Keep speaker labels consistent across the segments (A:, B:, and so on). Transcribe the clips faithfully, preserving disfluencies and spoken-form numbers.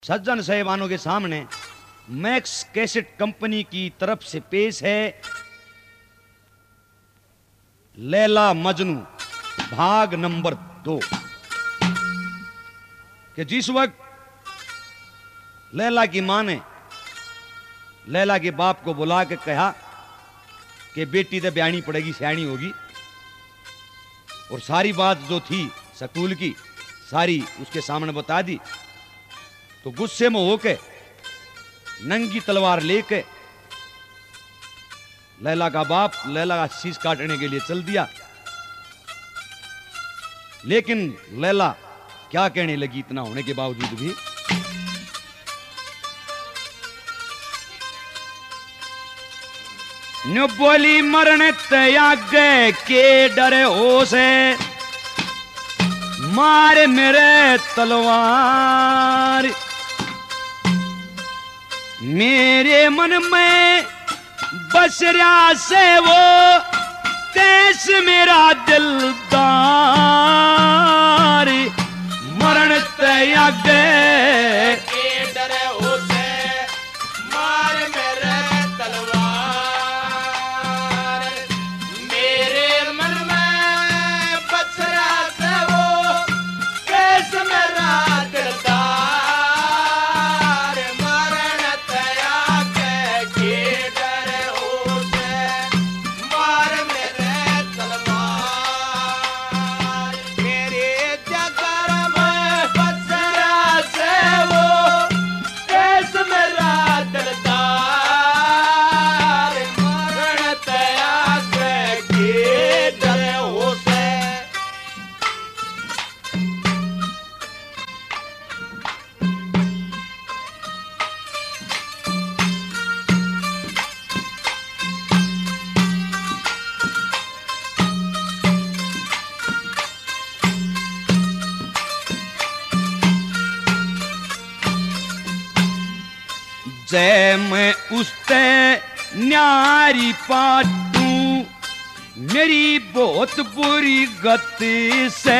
A: सज्जन साहिबानों के सामने max cassette company की तरफ से पेश है लैला मजनू भाग नंबर दो। कि जिस वक्त लैला की मां ने लैला के बाप को बुला के कहा कि बेटी तो ब्याणी पड़ेगी, सियाणी होगी, और सारी बात जो थी स्कूल की सारी उसके सामने बता दी, तो गुस्से में होके नंगी तलवार लेके लैला का बाप लैला का शीश काटने के लिए चल दिया। लेकिन लैला क्या कहने लगी इतना होने के बावजूद भी, न्यू बोली मरने त्यागे के डरे हो से मारे मेरे तलवार, मेरे मन में बस रहा से वो तेज मेरा दिलदार, मरण त्यागे
B: के डरे हो से मार मेरे तलवार, मेरे मन में बस रहा से वो तेज मेरा दिलदार, मरण त्यागे के डरे हो से मार मेरे तलवार, मेरे जगर में बस रहा से वो तेज मेरा दिलदार, मरण त्यागे के डरे हो से।
A: जय मैं उसते न्यारी पाटू मेरी बहुत बुरी गति से,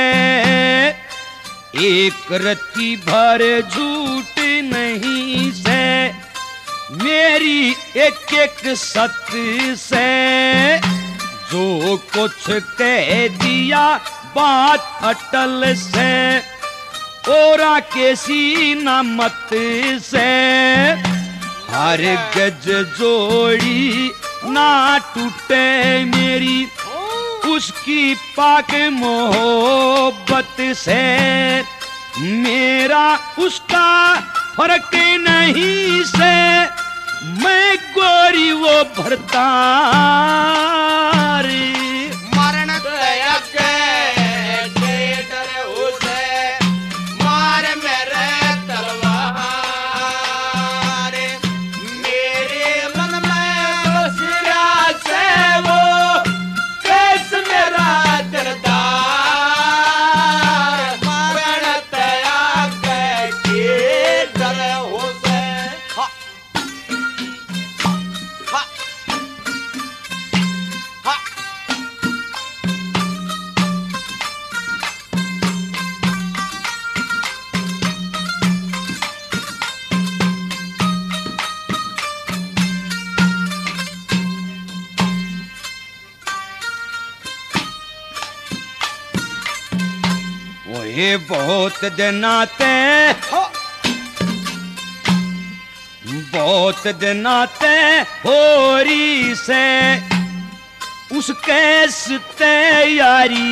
A: एक रत्ती भर झूठ नहीं से मेरी एक एक सत्य से, जो कुछ कह दिया बात अटल से और कैसी न मत से, हर गज जोड़ी ना टूटे मेरी उसकी पाक मोहब्बत से, मेरा उसका फर्क नहीं से मैं गोरी वो भरता रे,
B: मरण त्यागे के डरे हो से मार मेरे तलवार, मेरे मन में बस रहा से वो तेज मेरा दिलदार, मरण त्यागे के डरे हो से। हा हा हा
A: वो ये बहुत दिनाते बहुत दिनाते होरी से उसके तैयारी,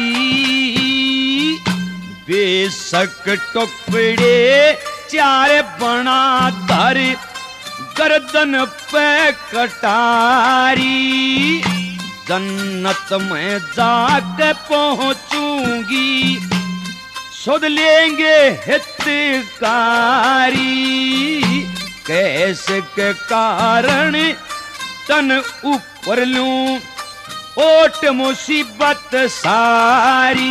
A: बेशक टुकड़े चार बना धर गर्दन पे कटारी, जन्नत में जाके पहुंचूंगी सुध लेंगे हितकारी, कैसे के कारण तन ऊपर लूं ओट मुसीबत सारी,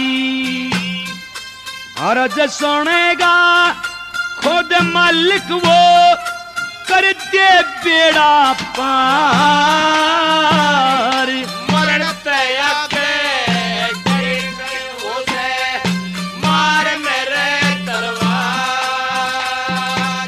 A: अर्ज सुनेगा खुद मालिक वो कर दे बेड़ा पार,
B: मरण त्यागे के डरे हो से मार मेरे तलवार,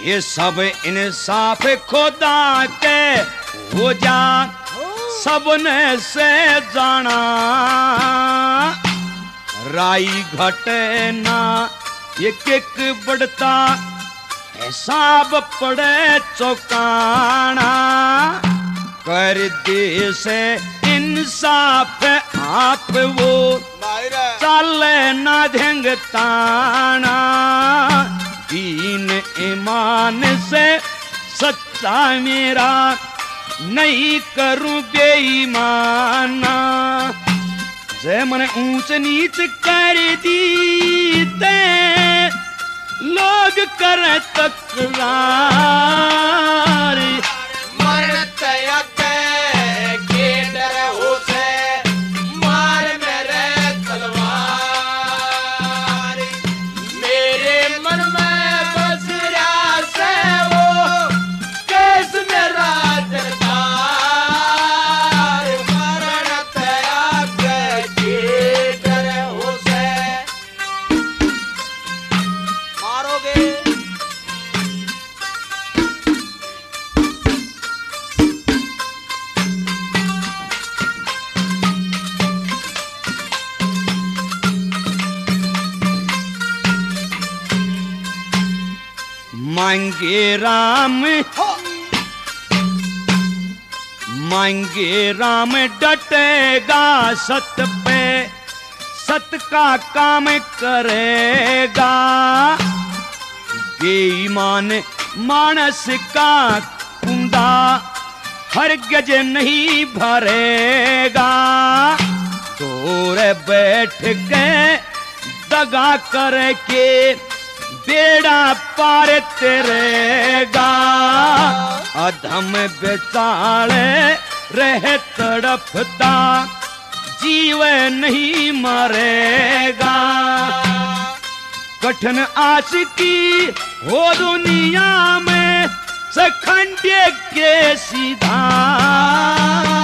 A: ये सब इंसाफ खुदा के हो जा सबने से जाना राई घटे ना एक एक बढ़ता हिसाब पड़े चौकाना कर दे से इंसाफ आप वो चले ना ढंग ताना दीन ईमान से सच्चा मेरा नहीं करूं बेईमाना जय मन ऊंच नीच कर दी ते लोग कर तकरार
B: मरण तय के डर हो से मार मेरे तलवार मेरे मन में बस रहा से वो कैस मेरा दरबार मरण तय के डर हो से मारोगे
A: मांगे राम मांगे राम डटेगा सत पे सत का काम करेगा बेईमान मानस का कुंडा हर गज नहीं भरेगा दूर बैठ के दगा करके बेड़ा पार तेरेगा अधम बेचारे रहे तड़पता जीव नहीं मरेगा कठिन आशिकी हो दुनिया में सखंडे के सीधा